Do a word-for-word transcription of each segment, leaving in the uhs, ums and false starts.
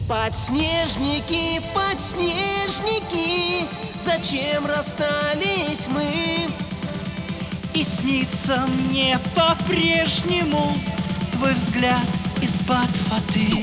Подснежники, подснежники, зачем расстались мы? И снится мне по-прежнему твой взгляд из-под воды.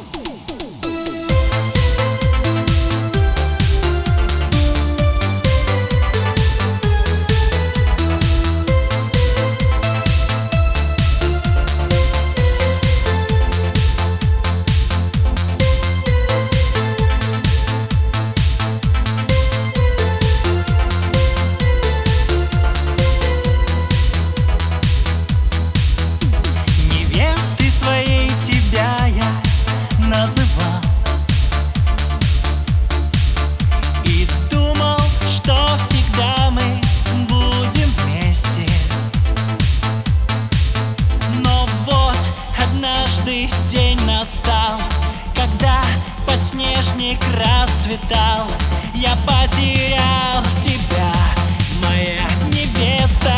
День настал, когда подснежник расцветал. Я потерял тебя, моя невеста.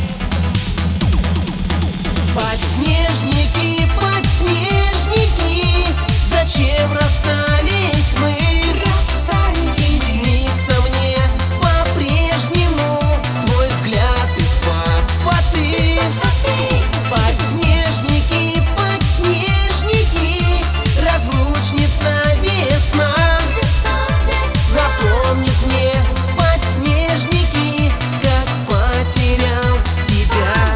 Подснежники, подснежники, зачем расстались мы? И снится мне по-прежнему твой взгляд из-под воды. Подснежники, подснежники, разлучница весна напомнит мне, подснежники, как потерял тебя.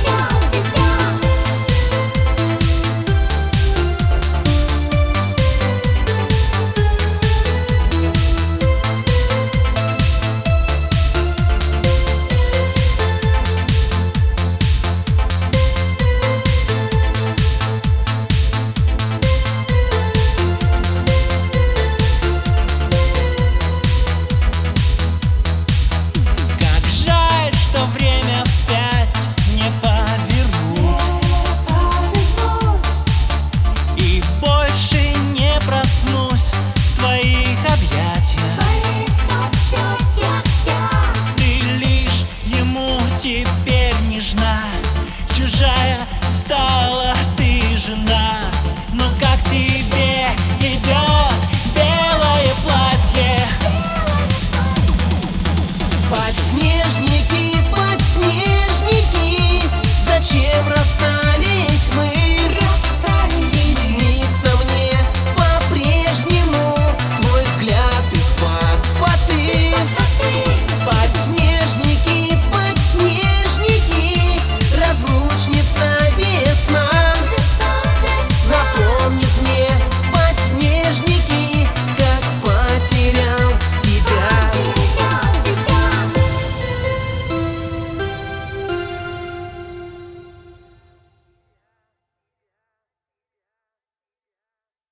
Теперь нежна, чужая стала ты жена. Но как тебе